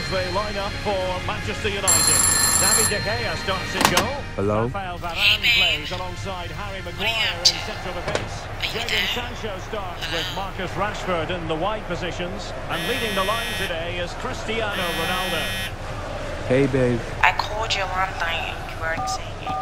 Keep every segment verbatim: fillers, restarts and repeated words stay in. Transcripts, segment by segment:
the line-up for Manchester United. David De Gea starts in goal. Hello? Rafael Varane hey, plays alongside Harry Maguire in central defence. Jadon Sancho starts with Marcus Rashford in the wide positions. And leading the line today is Cristiano Ronaldo. Hey, babe. I called you one thing, you weren't saying anything.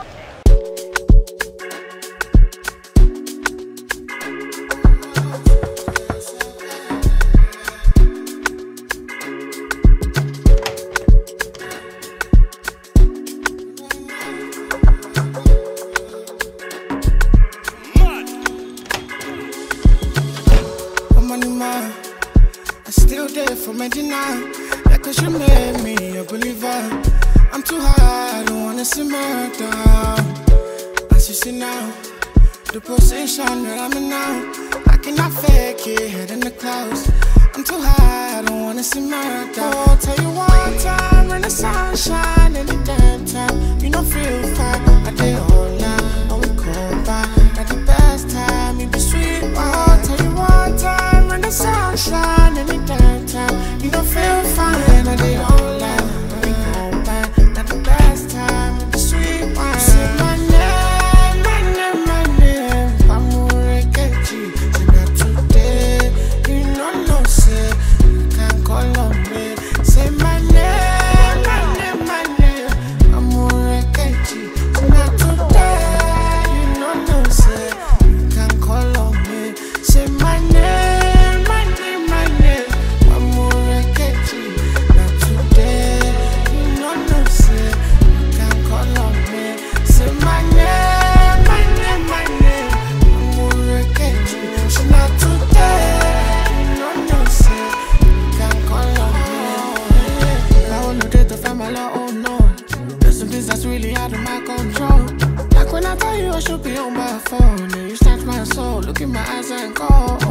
I still there for Medina. Yeah, cause you made me a believer. I'm too high, I don't wanna see murder. As you see now, the position that I'm in now, I cannot fake it, head in the clouds. I'm too high, I don't wanna see murder. Oh, tell you one time, when the sunshine in the damn time, you don't feel fine. I did all night, and we come back. Not the best time, you be sweet. Oh, tell you one time, when the sunshine in the damn time, you don't feel fine. I did all night, and we come back. Not the best time, you be sweet. You say my name, my name, my name. I'm Murekechi, so not today. You know no say, you can call on me. Say my name, my name, my name. I'm Murekechi, so not today. You know no say, you can call on me. Say my name, my name, my name. I'm Murekechi, not today. You know no say, you can call on me. Say my name, my name, my name. I'm Murekechi, so not today. You know no say, you can call on me. I wanna date the family, oh no. There's some things that's really out of my control. Like when I tell you I should be on my phone, and you snatch my soul, look in my eyes and go.